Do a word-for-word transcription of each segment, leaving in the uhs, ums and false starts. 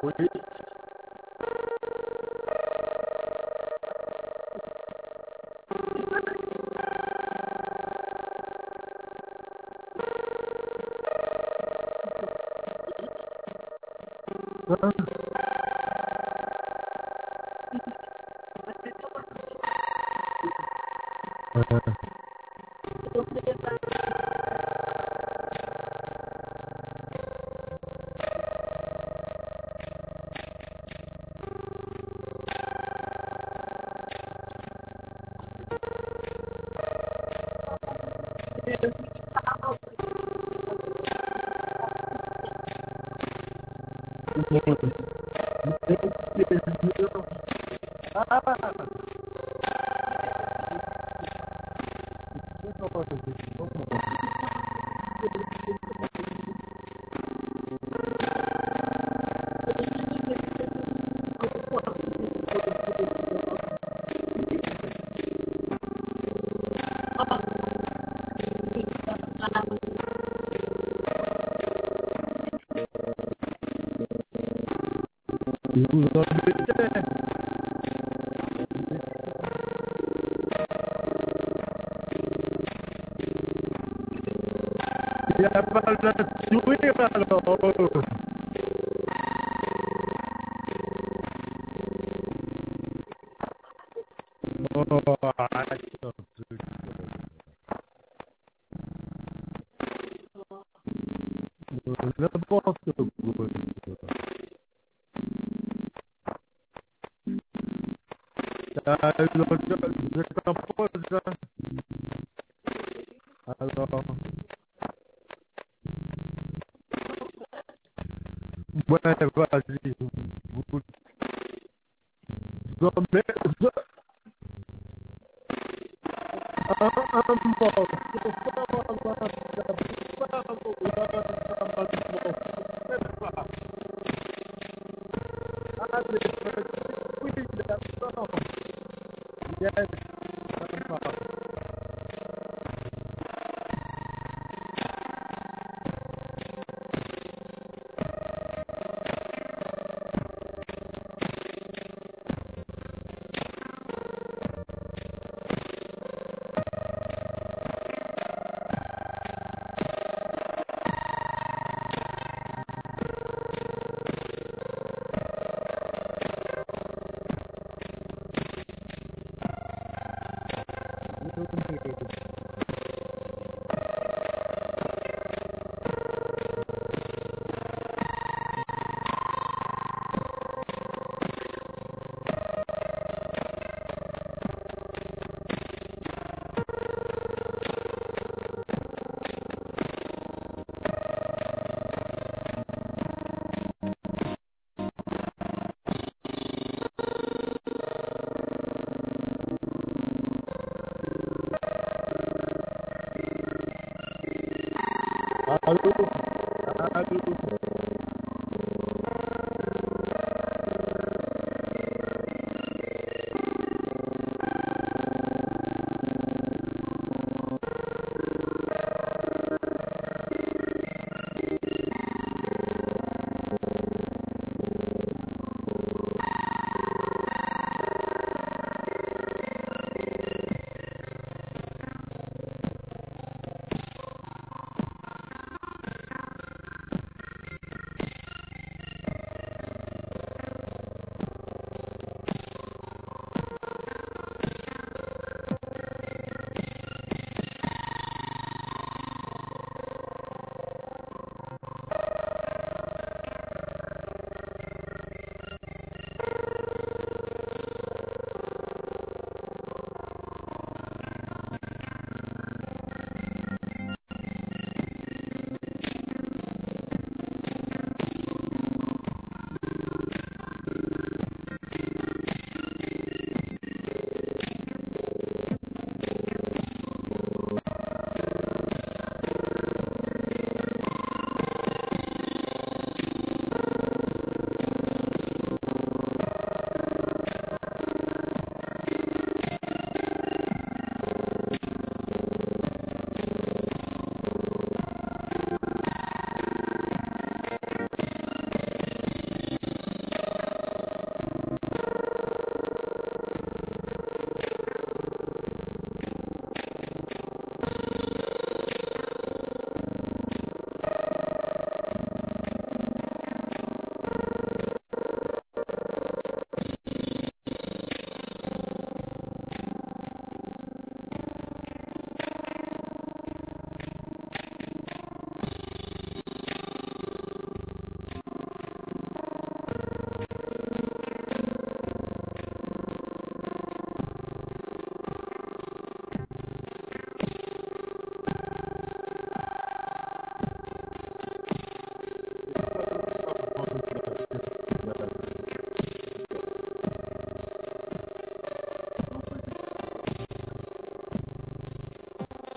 Oui. Hein? Euh, vous embêtez. Il n'y a pas de sourire alors. Oh, arrête un peu. N'importe quoi. Ah, donc, je compose. Alors, ouais, vas-y. Vous, vous, mais, vous, un, un mort. C'est pas mal, c'est pas mal. Allez, oui, d'accord. Yes, sympa. Allô, allô.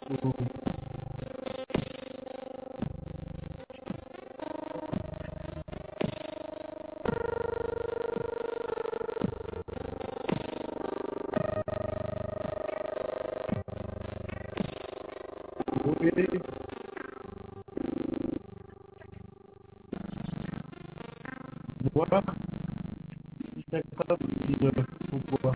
Oui. Voilà. cinquante-neuf. Pourquoi?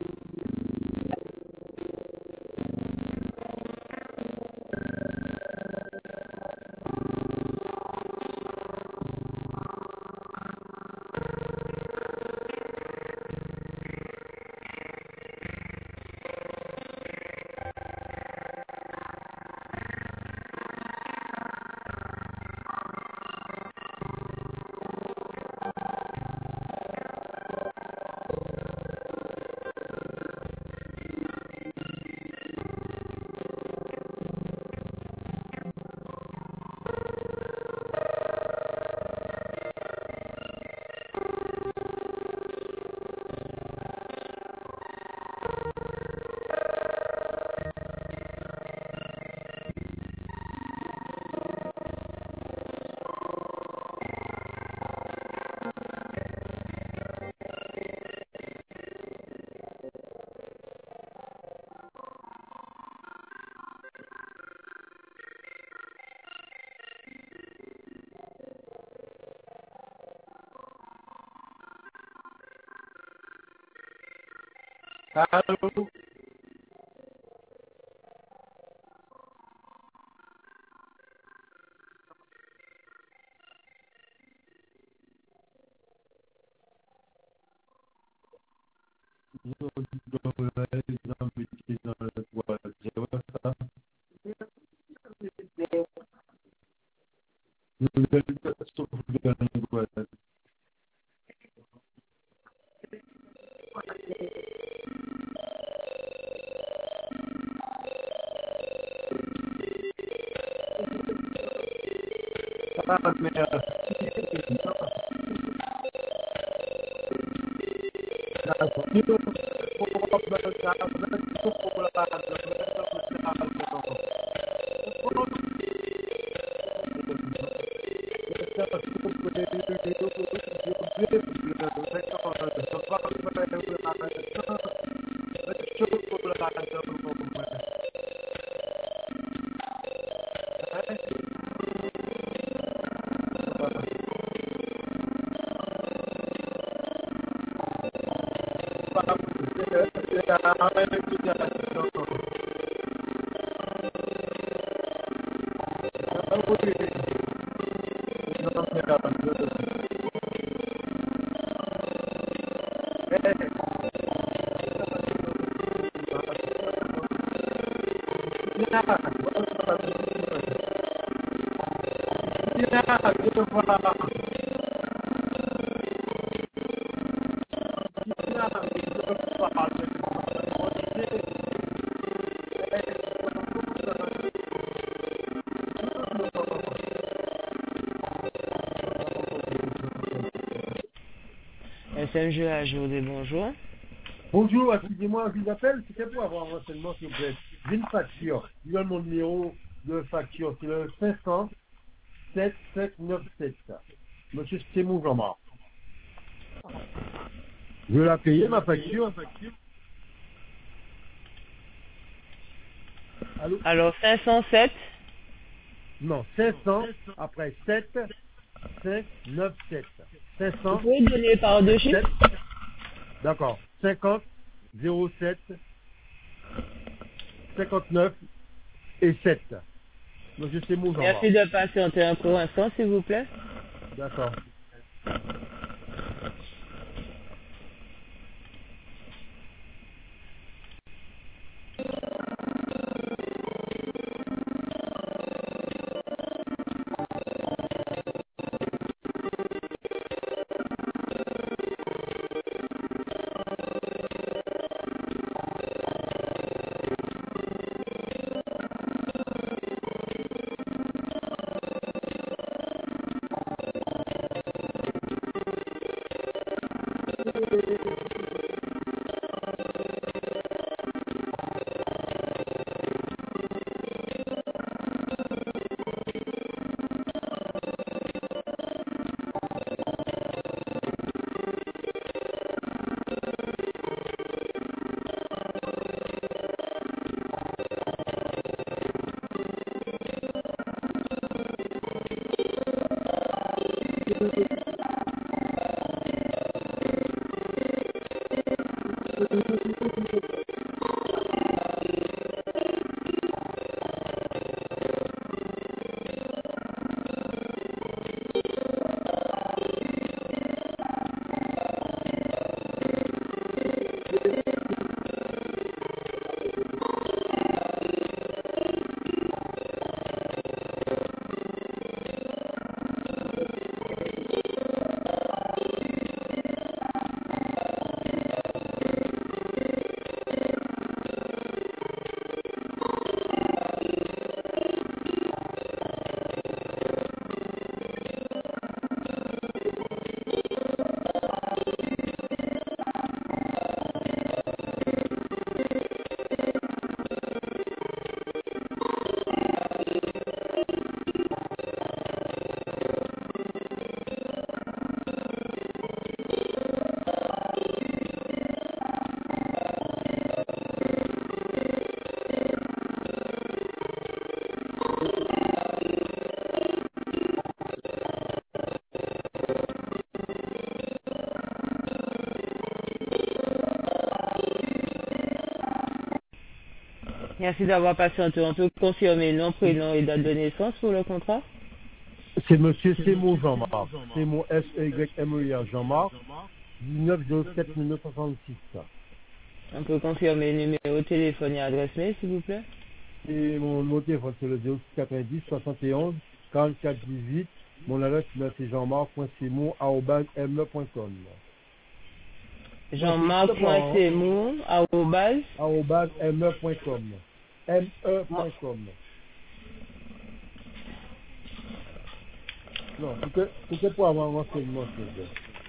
Allô? Ah, merde. S M G A G O D, bonjour. Bonjour, excusez-moi, je vous appelle, c'était pour avoir un renseignement s'il vous plaît. J'ai une facture, je vous donne mon numéro de facture, c'est le cinq cents sept sept neuf sept. Monsieur Stémou Jean-Marc. Je vais la payer, ma facture. Allô? Alors, cinq cent sept. Non, cinq cents, après sept, cinq, neuf, sept. cinq Vous cents, pouvez donner par deux chiffres? sept, d'accord, cinquante, zéro sept, cinquante-neuf et sept. Monsieur Stémou Jean-Marc. Merci de patienter un court instant, s'il vous plaît. D'accord. Merci d'avoir patienté. On peut confirmer nom, prénom et date de naissance pour le contrat? C'est monsieur Semo Jean-Marc. Semo S E Y M E R Jean-Marc. dix-neuf zéro sept mille neuf cent soixante-six. On peut confirmer le numéro de téléphone et adresse mail, s'il vous plaît? Et mon numéro de téléphone, c'est le zéro six quatre-vingt-dix soixante et onze quarante-quatre dix-huit. Mon adresse, c'est jean-marc.semo arobase m e point com. Jean-Marc.Semo arobase arobase m e point com. m e point com. Non, c'était pour avoir un renseignement, s'il vous plaît.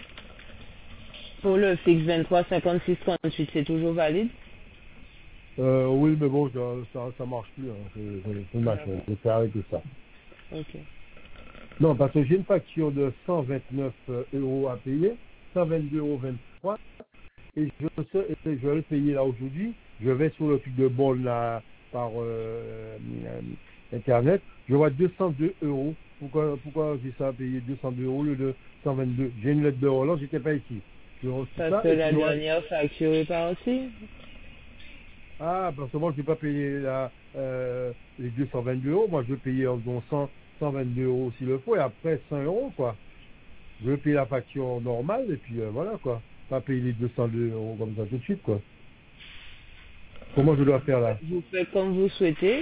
Pour le fixe vingt-trois cinquante-six trente-huit, c'est toujours valide? Euh, oui, mais bon, ça, ça, ça marche plus. Hein. C'est, c'est machin. Je vais arrêter ça. Ok. Non, parce que j'ai une facture de cent vingt-neuf euros à payer, cent vingt-deux euros vingt-trois, et je, sais, et je vais le payer là aujourd'hui. Je vais sur le truc de bon là par euh, internet. Je vois deux cent deux euros. Pourquoi, pourquoi j'ai ça à payer deux cent deux euros au lieu de cent vingt-deux? J'ai une lettre de relance, j'étais pas ici. Je reçois Parce ça, que et la puis, dernière facture est pas aussi. ah, parce que moi, je ne vais pas payer la, euh, les deux cent vingt-deux euros. Moi, je vais payer environ cent, cent vingt-deux euros s'il le faut, et après cent euros, quoi. Je vais payer la facture normale, et puis euh, voilà, quoi. Pas payer les deux cent deux euros comme ça tout de suite, quoi. Comment je dois faire là? Vous faites comme vous souhaitez.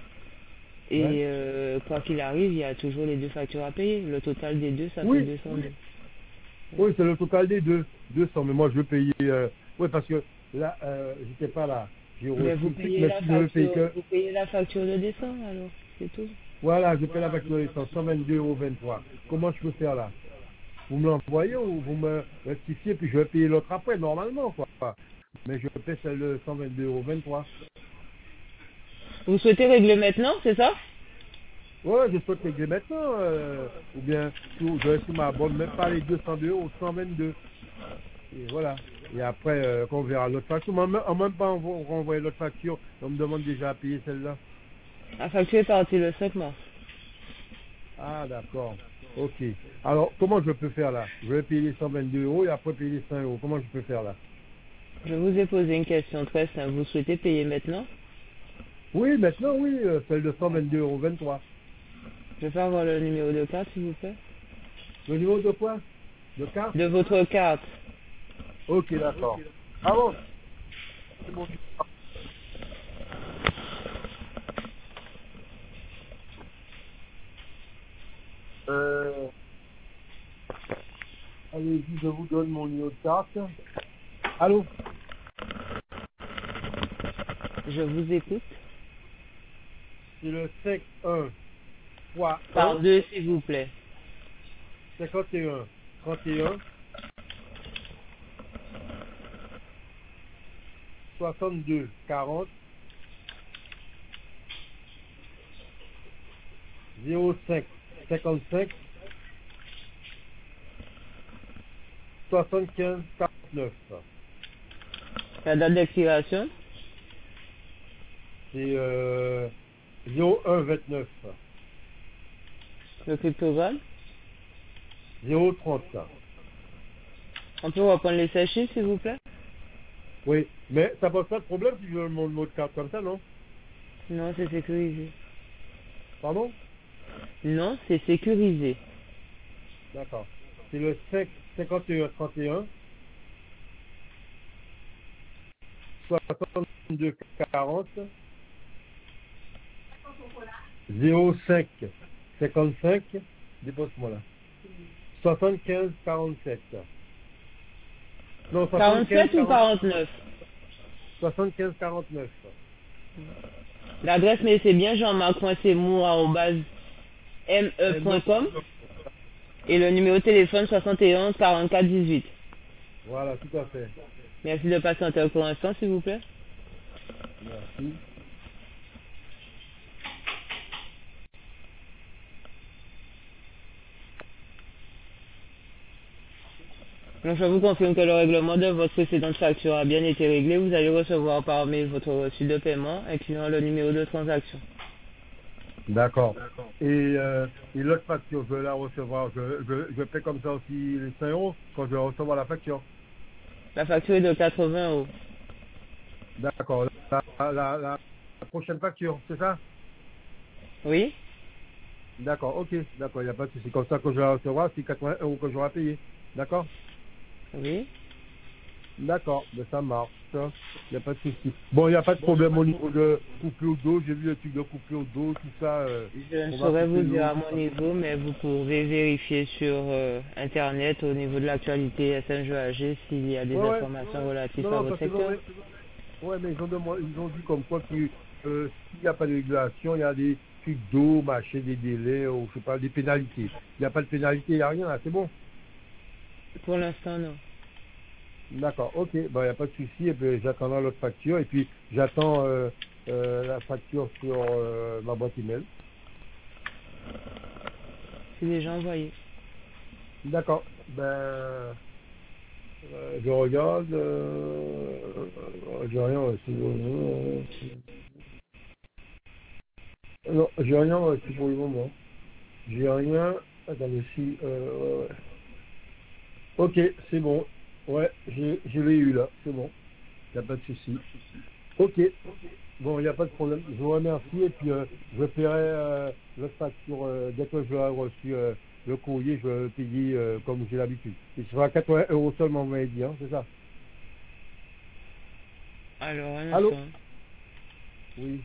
Et Ouais. euh, quoi qu'il arrive, il y a toujours les deux factures à payer. Le total des deux, ça Oui. fait deux cent deux. Oui, c'est le total des deux. deux cents, mais moi, je vais payer... Euh, oui, parce que là, euh, j'étais pas là. J'ai reçu Mais vous le truc, payez, mais la si je veux payer facture, que... vous payez la facture de décembre, alors, c'est tout. Voilà, je paie la facture de cent vingt-deux euros vingt-trois. Comment je peux faire là? Vous me l'envoyez ou vous me rectifiez, puis je vais payer l'autre après, normalement, quoi. Mais je paie celle de cent vingt-deux euros vingt-trois. Vous souhaitez régler maintenant, c'est ça? Ouais, je souhaite régler maintenant, euh, ou bien, tout, je vais sur ma bonne, même pas les deux cent deux euros, cent vingt-deux. Et voilà. Et après, euh, quand on verra l'autre facture, en même, en même pas, on va renvoyer l'autre facture, on me demande déjà à payer celle-là. La facture est partie le cinq mars. Ah, d'accord. Ok. Alors, comment je peux faire là? Je vais payer les cent vingt-deux euros et après payer les cent euros. Comment je peux faire là? Je vous ai posé une question très simple. Vous souhaitez payer maintenant? Oui, maintenant, oui, euh, celle de cent vingt-deux euros vingt-trois. Je vais faire avoir le numéro de carte, s'il vous plaît. Le niveau de quoi? De carte? De votre carte. Ok, d'accord. Ah bon? C'est bon. Euh, allez-y, je vous donne mon numéro de carte. Allô? Je vous écoute. C'est le cinq un fois Par un, deux, s'il vous plaît. cinquante et un, trente et un, soixante-deux, quarante, zéro cinq, cinquante-cinq, soixante-quinze, quarante-neuf. La date d'expiration. C'est euh, zéro un vingt-neuf, Le cryptogramme. zéro trente. On peut reprendre les sachets, s'il vous plaît? Oui, mais ça pose pas de problème si je donne mon mot de carte comme ça, non? Non, c'est sécurisé. Pardon? Non, c'est sécurisé. D'accord. C'est le cinq, cinquante et un, trente et un, soixante-deux, quarante, zéro cinq, cinquante-cinq, dépose-moi là, soixante-quinze, quarante-sept. Non, quarante-sept ou quarante-neuf? soixante-quinze, quarante-neuf. L'adresse mail, c'est bien jean-marc.semo arobase m e point com. Et le numéro de téléphone soixante et onze quarante-quatre dix-huit. Voilà, tout à fait. Merci de patienter encore un instant, s'il vous plaît. Merci. Donc, je vous confirme que le règlement de votre précédente facture a bien été réglé. Vous allez recevoir par mail votre reçu de paiement, incluant le numéro de transaction. D'accord. Et, euh, et l'autre facture, je vais la recevoir, je, je, je paie comme ça aussi les cinq euros quand je vais recevoir la facture. La facture est de quatre-vingts euros. D'accord. La, la, la, la prochaine facture, c'est ça? Oui? D'accord, ok, d'accord, il n'y a pas de souci. Comme ça que je vais la recevoir, c'est quatre-vingts euros que j'aurai payé. D'accord? Oui? D'accord, ben ça marche. Il n'y a pas de souci. Bon, il n'y a pas de problème au niveau de coupure d'eau. J'ai vu le truc de coupure d'eau, tout ça. Euh, Je ne on va saurais vous couper dire l'eau. à mon niveau, mais vous pouvez vérifier sur euh, Internet au niveau de l'actualité S N G A G s'il y a des Ouais, ouais. informations relatives Non, à non, votre parce que non, secteur. mais, ouais, mais ils ont, demandé, ils ont dit comme quoi que euh, s'il n'y a pas de régulation, il y a des trucs d'eau, machin, des délais, ou je sais pas, des pénalités. Il n'y a pas de pénalité, il n'y a rien, là, c'est bon. Pour l'instant, non. D'accord, ok, ben, il n'y a pas de souci, et puis j'attendrai l'autre facture, et puis j'attends euh, euh, la facture sur euh, ma boîte email. C'est déjà envoyé. D'accord, ben, euh, je regarde, euh, euh, j'ai rien reçu. Euh, non, j'ai rien reçu pour le moment. J'ai rien, attendez, si, euh, ouais, ouais. Ok, c'est bon, ouais, j'ai- je l'ai eu là, c'est bon, il n'y a pas de souci. Ok, bon, il n'y a pas de problème. Je vous remercie et puis euh, je paierai euh, votre facture euh, dès que je l'aurai reçu euh, le courrier, je vais le payer euh, comme j'ai l'habitude. Et ce sera quatre-vingts euros seulement, vous m'avez dit, hein, c'est ça? Alors, un Allô? instant. Oui.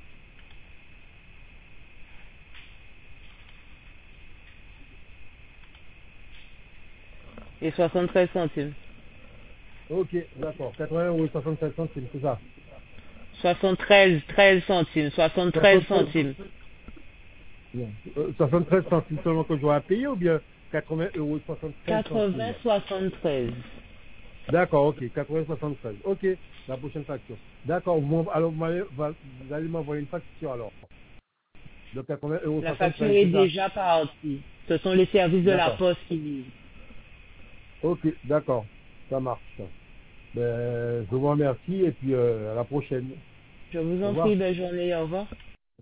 Et soixante-treize centimes. Ok, d'accord. quatre-vingts euros et soixante-sept centimes, c'est ça? soixante-treize, treize centimes. soixante-treize soixante-treize, centimes. non. Euh, soixante-treize centimes seulement que je dois payer ou bien quatre-vingts euros et soixante-treize quatre-vingts, centimes? soixante-treize. D'accord, ok, quatre-vingts soixante-treize. Ok, la prochaine facture. D'accord, vous m'en- alors vous m'allez- vous allez m'envoyer une facture alors. De quatre-vingts euros La facture soixante-treize, est c'est ça? déjà partie. Ce sont les services de la D'accord. poste qui livrent. Ok, d'accord. Ça marche. Ben, je vous remercie et puis euh, à la prochaine. Je vous Au en revoir. prie, belle journée, au revoir.